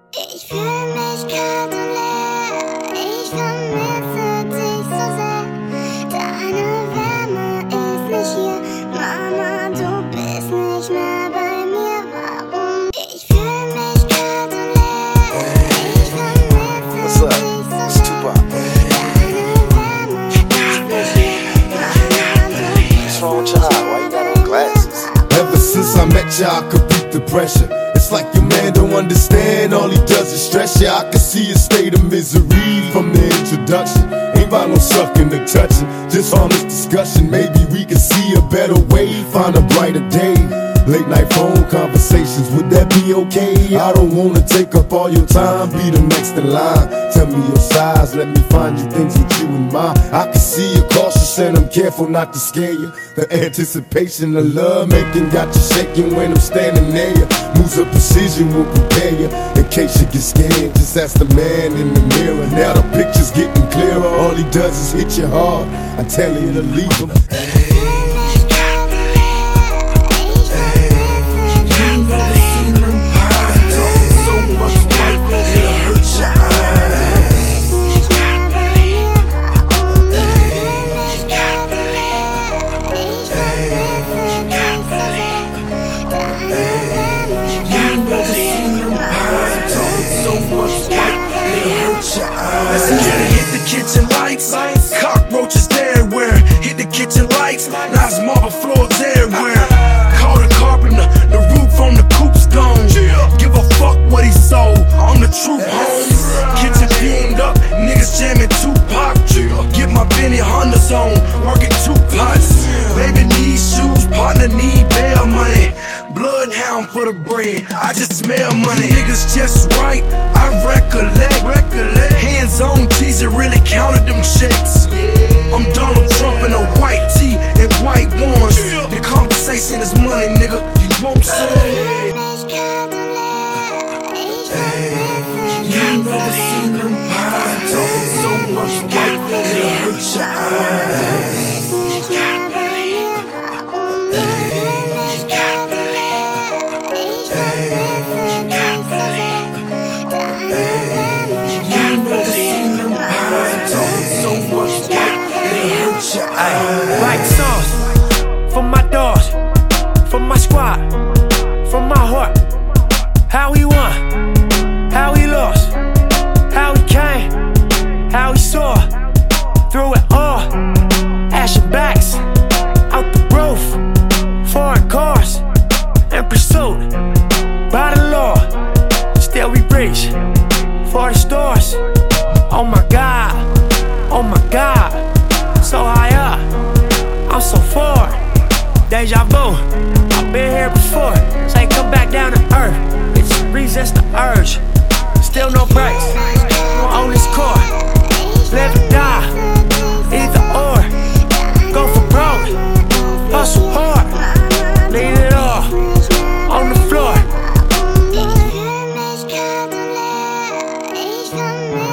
Ich fühl mich kalt und leer, ich vermisse dich so sehr. Deine Wärme ist nicht hier, Mama, du bist nicht mehr bei mir. Warum? Ich fühl mich kalt und leer, ich vermisse dich so sehr. Deine Wärme ist nicht hier, Mama, du bist What's wrong with your eye? Why you got on glasses? Ever since I met ya, I could beat the pressure. It's like your man don't understand, all he does is stress ya. I can see a state of misery from the introduction. Ain't about no sucking or touching, just honest discussion. Maybe we can see a better way, find a brighter day. Late night phone conversations, would that be okay? I don't wanna take up all your time, be the next in line. Tell me your size, let me find you things with you in mind. I can see you're cautious and I'm careful not to scare you. The anticipation of love making got you shaking when I'm standing near you. Moves of precision will prepare you in case you get scared. Just ask the man in the mirror. Now the picture's getting clearer. All he does is hit you hard. I tell you to leave him. Let's get it, hit the kitchen lights. Cockroaches everywhere. Hit the kitchen lights. Nice marble floors everywhere. Call the carpenter, the roof on the coop's gone. Give a fuck what he sold. I'm the truth, homes. Kitchen fumed up, niggas jamming Tupac. Get my Benny Hondas on, working 2 pots. Baby needs shoes, partner need bail money. Bloodhound for the bread, I just smell money. Niggas just right, I recollect. Hands on T's that really counted them checks. I'm Donald Trump in a white tee and white ones. The conversation is money, nigga, you won't say. You never seen them pies. So much white, it'll hurt your eyes. White sauce for my dogs, for my squad, from my heart. How he won, how he lost, how he came, how he saw. Through it all, ashen backs, out the roof, foreign cars, in pursuit by the law. Still we reach for the stars. Oh my God, oh my God. So high up, I'm so far. Deja vu, I've been here before. Say come back down to earth, it's resist the urge. Still no brakes on this core. Live or die, either or. Go for broke, hustle hard, leave it all on the floor. Ich fühl mich kalt und leer, ich vermisse